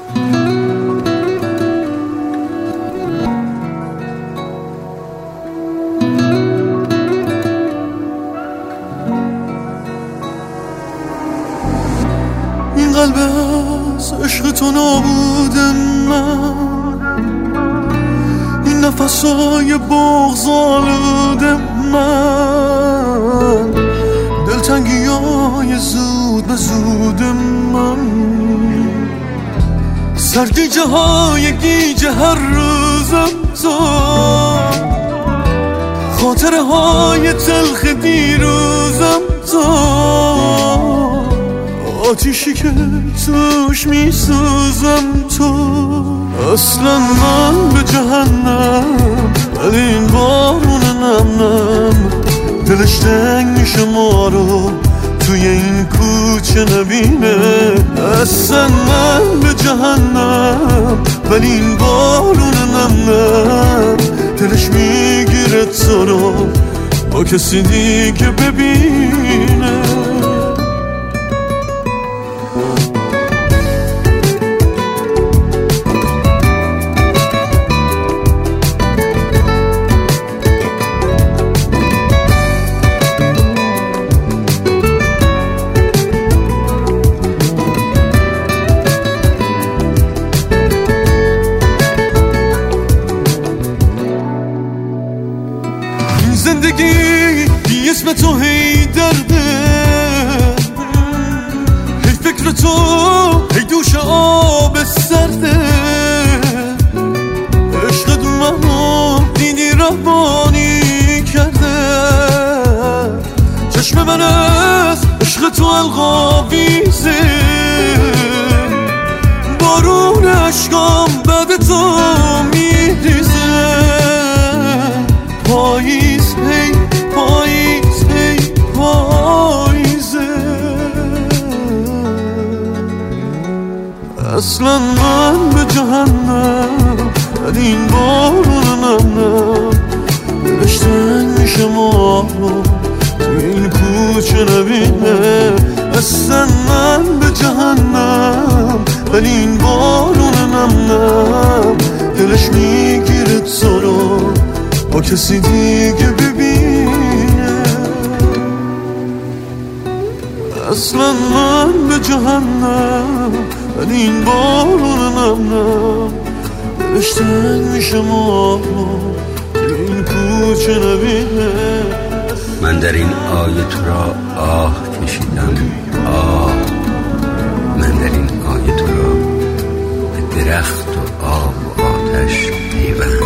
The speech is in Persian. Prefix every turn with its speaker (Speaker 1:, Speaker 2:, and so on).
Speaker 1: این قلب از عشق تو نابود من، این نفسای بغض آلود من، دلتنگی های زود به زود من، سرگیجه های گیجه هر روزم تو، خاطره های تلخ دیروزم تو، آتیشی که توش میسوزم تو. اصلا من به جهنم ولی این بارون نم نم دلش تنگ میشه ما رو توی این کوچه نبینه. اصلا من به جهنم ولی این بارون نم نم دلش میگیره تو رو با کسی دیگه ببینه. زندگی بی اسم تو هی درده، هی فکر تو هی دوش آب سرده، عشقت منو دیدی روانی کرده، چشم من از عشق تو القاویزه، بارون عشقام بعد تو میریزه. پاییز هی پاییز هی پاییزه. اصلا من به جهنم ولی این بارونم نم دلش تنگ میشه ما رو توی این کوچه نبینه. اصلا من به جهنم ولی این بارونم نم دلش میگیره تو رو با کسی دیگه ببینه. اصلا من به جهنم ولی این بارونم نم دلش تنگ میشه ما رو این کوچه نبینه.
Speaker 2: من در این آیه تو را آه کشیدم آه، من در این آیه تو را به درخت و آب و آتش پیوند